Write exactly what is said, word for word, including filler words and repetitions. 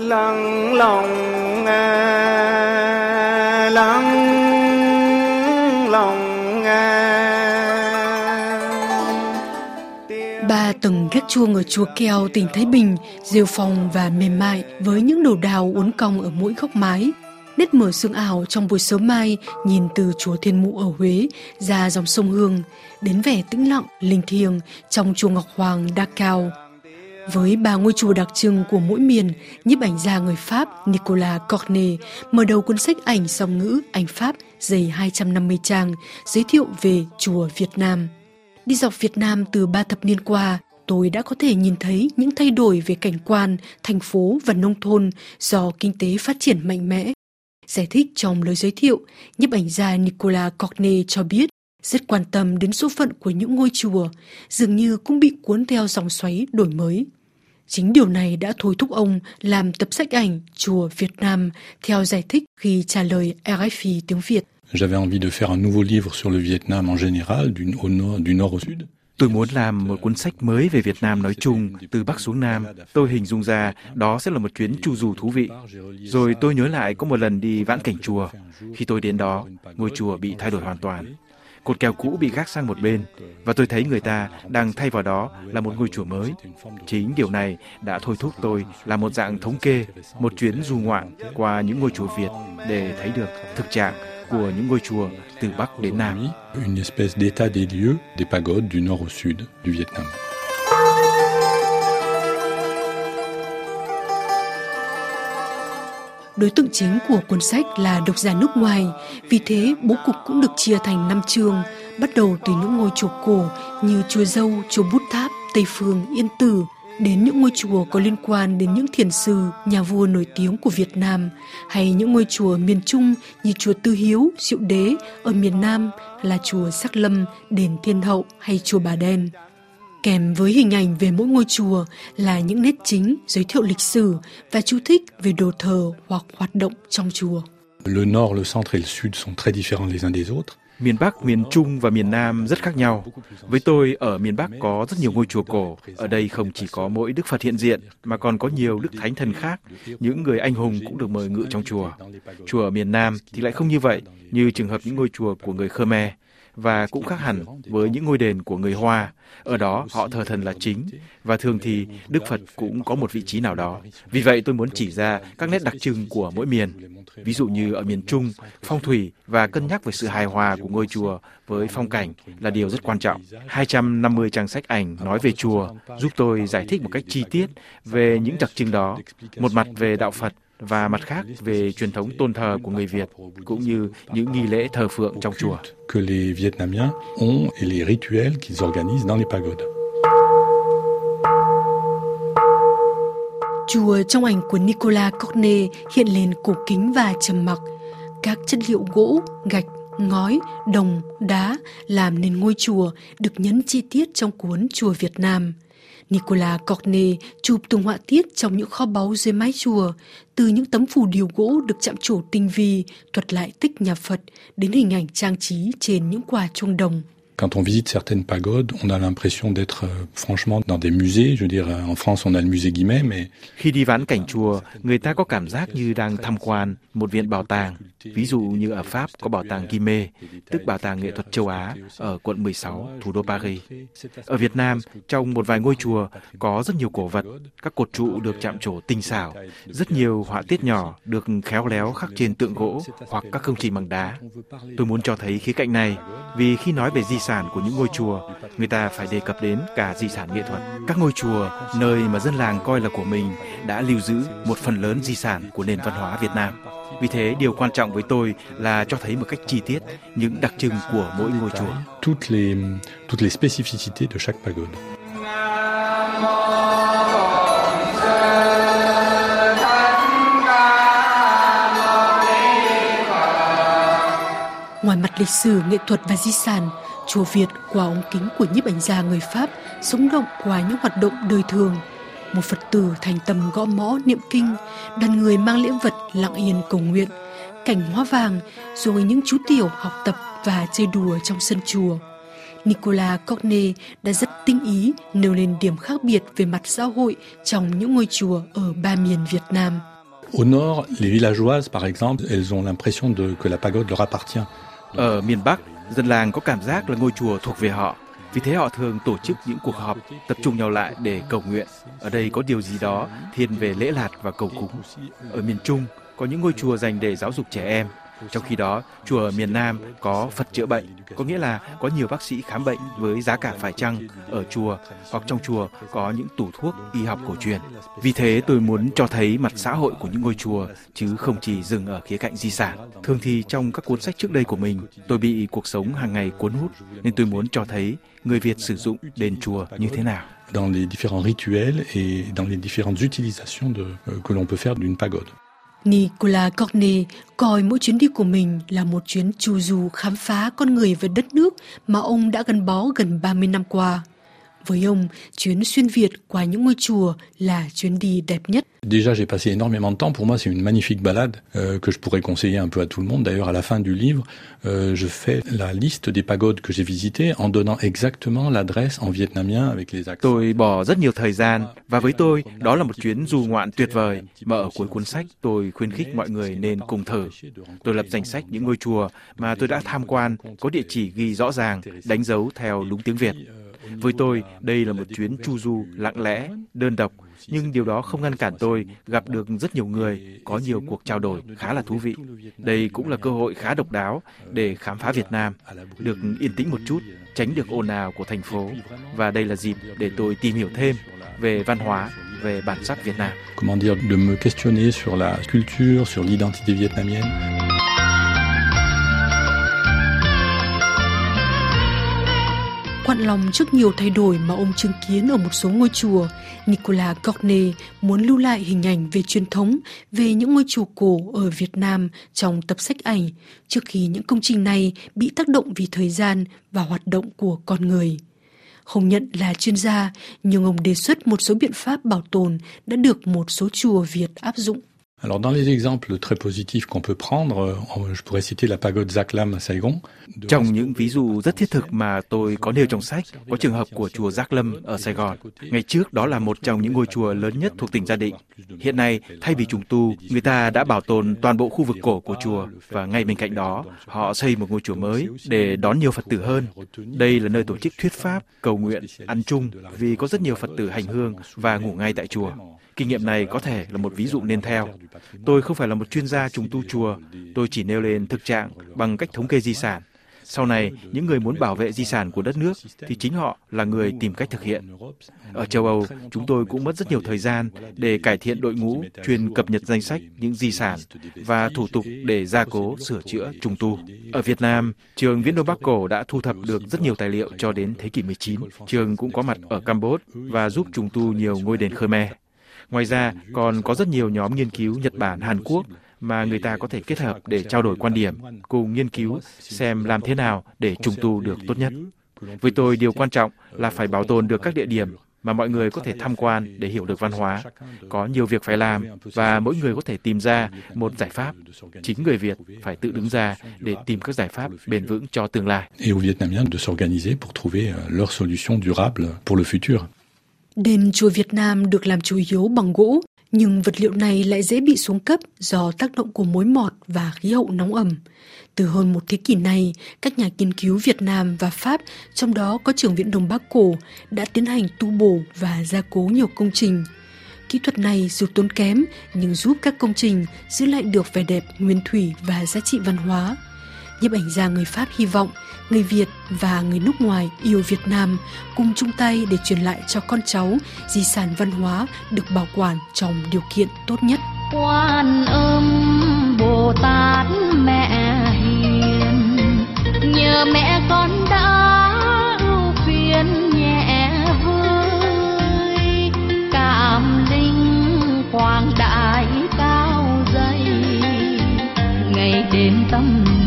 lặng lòng à, lặng lòng à. Ba tầng gác chuông ở chùa Keo, tỉnh Thái Bình, rêu phong và mềm mại với những đồ đào uốn cong ở mỗi góc mái. Nét mở sương ảo trong buổi sớm mai nhìn từ chùa Thiên Mụ ở Huế ra dòng sông Hương, đến vẻ tĩnh lặng, linh thiêng trong chùa Ngọc Hoàng Đa Cao. Với ba ngôi chùa đặc trưng của mỗi miền, nhiếp ảnh gia người Pháp Nicolas Cornet mở đầu cuốn sách ảnh song ngữ Anh Pháp dày hai trăm năm mươi trang giới thiệu về chùa Việt Nam. Đi dọc Việt Nam từ ba thập niên qua, tôi đã có thể nhìn thấy những thay đổi về cảnh quan, thành phố và nông thôn do kinh tế phát triển mạnh mẽ. Giải thích trong lời giới thiệu, nhiếp ảnh gia Nicolas Cornet cho biết rất quan tâm đến số phận của những ngôi chùa, dường như cũng bị cuốn theo dòng xoáy đổi mới. Chính điều này đã thôi thúc ông làm tập sách ảnh Chùa Việt Nam, theo giải thích khi trả lời rờ ép i tiếng Việt. J'avais envie de faire un nouveau livre sur le Vietnam en général, du, au nord, du nord au sud. Tôi muốn làm một cuốn sách mới về Việt Nam nói chung, từ Bắc xuống Nam. Tôi hình dung ra đó sẽ là một chuyến chu du thú vị. Rồi tôi nhớ lại có một lần đi vãn cảnh chùa. Khi tôi đến đó, ngôi chùa bị thay đổi hoàn toàn. Cột kèo cũ bị gác sang một bên, và tôi thấy người ta đang thay vào đó là một ngôi chùa mới. Chính điều này đã thôi thúc tôi làm một dạng thống kê, một chuyến du ngoạn qua những ngôi chùa Việt để thấy được thực trạng của những ngôi chùa từ Bắc đến Nam. Une espèce d'état des lieux des pagodes du nord au sud du Vietnam. Đối tượng chính của cuốn sách là độc giả nước ngoài, vì thế bố cục cũng được chia thành năm chương, bắt đầu từ những ngôi chùa cổ như chùa Dâu, chùa Bút Tháp, Tây Phương, Yên Tử, đến những ngôi chùa có liên quan đến những thiền sư, nhà vua nổi tiếng của Việt Nam, hay những ngôi chùa miền Trung như chùa Tư Hiếu, Diệu Đế, ở miền Nam là chùa Sắc Lâm, đền Thiên Hậu hay chùa Bà Đen. Kèm với hình ảnh về mỗi ngôi chùa là những nét chính, giới thiệu lịch sử và chú thích về đồ thờ hoặc hoạt động trong chùa. Le nord, le centre et le sud sont très différents les uns des autres. Miền Bắc, miền Trung và miền Nam rất khác nhau. Với tôi, ở miền Bắc có rất nhiều ngôi chùa cổ. Ở đây không chỉ có mỗi Đức Phật hiện diện, mà còn có nhiều đức thánh thần khác. Những người anh hùng cũng được mời ngự trong chùa. Chùa ở miền Nam thì lại không như vậy, như trường hợp những ngôi chùa của người Khmer. Và cũng khác hẳn với những ngôi đền của người Hoa. Ở đó họ thờ thần là chính, và thường thì Đức Phật cũng có một vị trí nào đó. Vì vậy tôi muốn chỉ ra các nét đặc trưng của mỗi miền. Ví dụ như ở miền Trung, phong thủy và cân nhắc về sự hài hòa của ngôi chùa với phong cảnh là điều rất quan trọng. hai trăm năm mươi trang sách ảnh nói về chùa giúp tôi giải thích một cách chi tiết về những đặc trưng đó, một mặt về đạo Phật và mặt khác về truyền thống tôn thờ của người Việt, cũng như những nghi lễ thờ phượng trong chùa. Que les Vietnamiens ont et les rituels qu'ils organisent dans les pagodes. Chùa trong ảnh của Nicolas Cornet hiện lên cổ kính và trầm mặc. Các chất liệu gỗ, gạch, ngói, đồng, đá làm nên ngôi chùa được nhấn chi tiết trong cuốn Chùa Việt Nam. Nicolas Cornet chụp từng họa tiết trong những kho báu dưới mái chùa, từ những tấm phù điêu gỗ được chạm trổ tinh vi, thuật lại tích nhà Phật, đến hình ảnh trang trí trên những quả chuông đồng. Quand on visite certaines pagodes, on a l'impression d'être euh, franchement dans des musées. Je veux dire, en France, on a le musée Guimet, mais... Khi đi vãn cảnh chùa, người ta có cảm giác như đang tham quan một viện bảo tàng. Ví dụ như ở Pháp có bảo tàng Guimet, tức bảo tàng nghệ thuật châu Á, ở quận mười sáu, thủ đô Paris. Ở Việt Nam, trong một vài ngôi chùa có rất nhiều cổ vật, các cột trụ được chạm trổ tinh xảo, rất nhiều họa tiết nhỏ được khéo léo khắc trên tượng gỗ hoặc các công trình bằng đá. Tôi muốn cho thấy khía cạnh này, vì khi nói về di sản của những ngôi chùa, người ta phải đề cập đến cả di sản nghệ thuật. Các ngôi chùa, nơi mà dân làng coi là của mình, đã lưu giữ một phần lớn di sản của nền văn hóa Việt Nam. Vì thế, điều quan trọng với tôi là cho thấy một cách chi tiết những đặc trưng của mỗi ngôi chùa. Toutes les, toutes les spécificités de chaque pagode. Ngoài mặt lịch sử, nghệ thuật và di sản, chùa Việt qua ống kính của nhiếp ảnh gia người Pháp sống động qua những hoạt động đời thường. Một Phật tử thành tâm gõ mõ niệm kinh, đoàn người mang lễ vật lặng yên cầu nguyện, cảnh hoa vàng, rồi những chú tiểu học tập và chơi đùa trong sân chùa. Nicolas Cornet đã rất tinh ý nêu lên điểm khác biệt về mặt xã hội trong những ngôi chùa ở ba miền Việt Nam. Au nord, les villageoises, par exemple, elles ont l'impression de que la pagode leur appartient. Ở miền Bắc, dân làng có cảm giác là ngôi chùa thuộc về họ. Vì thế họ thường tổ chức những cuộc họp, tập trung nhau lại để cầu nguyện. Ở đây có điều gì đó thiên về lễ lạt và cầu cúng. Ở miền Trung, có những ngôi chùa dành để giáo dục trẻ em. Trong khi đó, chùa ở miền Nam có Phật chữa bệnh, có nghĩa là có nhiều bác sĩ khám bệnh với giá cả phải chăng ở chùa, hoặc trong chùa có những tủ thuốc y học cổ truyền. Vì thế tôi muốn cho thấy mặt xã hội của những ngôi chùa, chứ không chỉ dừng ở khía cạnh di sản. Thường thì trong các cuốn sách trước đây của mình, tôi bị cuộc sống hàng ngày cuốn hút, nên tôi muốn cho thấy người Việt sử dụng đền chùa như thế nào. Dans les différents rituels et dans les différentes utilisations de, que l'on peut faire d'une pagode. Nicolas Cornet coi mỗi chuyến đi của mình là một chuyến chu du khám phá con người và đất nước mà ông đã gắn bó gần ba mươi năm qua. Với ông, chuyến xuyên Việt qua những ngôi chùa là chuyến đi đẹp nhất. Déjà, j'ai passé énormément de temps. Pour moi, c'est une magnifique balade euh, que je pourrais conseiller un peu à tout le monde. D'ailleurs, à la fin du livre, euh, je fais la liste des pagodes que j'ai visitées en donnant exactement l'adresse en vietnamien avec les accents. Tôi bỏ rất nhiều thời gian và với tôi, đó là một chuyến du ngoạn tuyệt vời mà ở cuối cuốn sách tôi khuyến khích mọi người nên cùng thử. Tôi lập danh sách những ngôi chùa mà tôi đã tham quan, có địa chỉ ghi rõ ràng, đánh dấu theo đúng tiếng Việt. Với tôi, đây là một chuyến chu du lặng lẽ, đơn độc, nhưng điều đó không ngăn cản tôi gặp được rất nhiều người, có nhiều cuộc trao đổi khá là thú vị. Đây cũng là cơ hội khá độc đáo để khám phá Việt Nam, được yên tĩnh một chút, tránh được ồn ào của thành phố. Và đây là dịp để tôi tìm hiểu thêm về văn hóa, về bản sắc Việt Nam. Comment dire, de me questionner sur la culture, sur l'identité vietnamienne. Quặn lòng trước nhiều thay đổi mà ông chứng kiến ở một số ngôi chùa, Nicolas Cornet muốn lưu lại hình ảnh về truyền thống, về những ngôi chùa cổ ở Việt Nam trong tập sách ảnh, trước khi những công trình này bị tác động vì thời gian và hoạt động của con người. Không nhận là chuyên gia, nhưng ông đề xuất một số biện pháp bảo tồn đã được một số chùa Việt áp dụng. Alors dans les exemples très positifs qu'on peut prendre, je pourrais citer la pagode Zac Lam à Saigon. Trong những ví dụ rất thiết thực mà tôi có nêu trong sách, có trường hợp của chùa Zac Lam ở Sài Gòn. Ngày trước đó là một trong những ngôi chùa lớn nhất thuộc tỉnh Gia Định. Hiện nay, thay vì trùng tu, người ta đã bảo tồn toàn bộ khu vực cổ của chùa và ngay bên cạnh đó, họ xây một ngôi chùa mới để đón nhiều Phật tử hơn. Đây là nơi tổ chức thuyết pháp, cầu nguyện, ăn chung vì có rất nhiều Phật tử hành hương và ngủ ngay tại chùa. Kinh nghiệm này có thể là một ví dụ nên theo. Tôi không phải là một chuyên gia trùng tu chùa, tôi chỉ nêu lên thực trạng bằng cách thống kê di sản. Sau này, những người muốn bảo vệ di sản của đất nước thì chính họ là người tìm cách thực hiện. Ở châu Âu, chúng tôi cũng mất rất nhiều thời gian để cải thiện đội ngũ chuyên cập nhật danh sách những di sản và thủ tục để gia cố, sửa chữa, trùng tu. Ở Việt Nam, trường Viễn Đông Bắc Cổ đã thu thập được rất nhiều tài liệu cho đến thế kỷ mười chín. Trường cũng có mặt ở Campuchia và giúp trùng tu nhiều ngôi đền Khmer. Ngoài ra, còn có rất nhiều nhóm nghiên cứu Nhật Bản, Hàn Quốc mà người ta có thể kết hợp để trao đổi quan điểm, cùng nghiên cứu xem làm thế nào để trùng tu được tốt nhất. Với tôi, điều quan trọng là phải bảo tồn được các địa điểm mà mọi người có thể tham quan để hiểu được văn hóa. Có nhiều việc phải làm và mỗi người có thể tìm ra một giải pháp. Chính người Việt phải tự đứng ra để tìm các giải pháp bền vững cho tương lai. Et aux Vietnamiens de s'organiser pour trouver leurs solutions durables pour le futur. Đền chùa Việt Nam được làm chủ yếu bằng gỗ, nhưng vật liệu này lại dễ bị xuống cấp do tác động của mối mọt và khí hậu nóng ẩm. Từ hơn một thế kỷ này, các nhà nghiên cứu Việt Nam và Pháp, trong đó có trường Viễn Đông Bắc Cổ, đã tiến hành tu bổ và gia cố nhiều công trình. Kỹ thuật này dù tốn kém nhưng giúp các công trình giữ lại được vẻ đẹp nguyên thủy và giá trị văn hóa. Nhiếp ảnh gia người Pháp hy vọng người Việt và người nước ngoài yêu Việt Nam cùng chung tay để truyền lại cho con cháu di sản văn hóa được bảo quản trong điều kiện tốt nhất. Quan Âm Bồ Tát mẹ hiền, nhờ mẹ con đã ưu phiền nhẹ vơi, cảm linh quang đại cao dày, ngày đêm tâm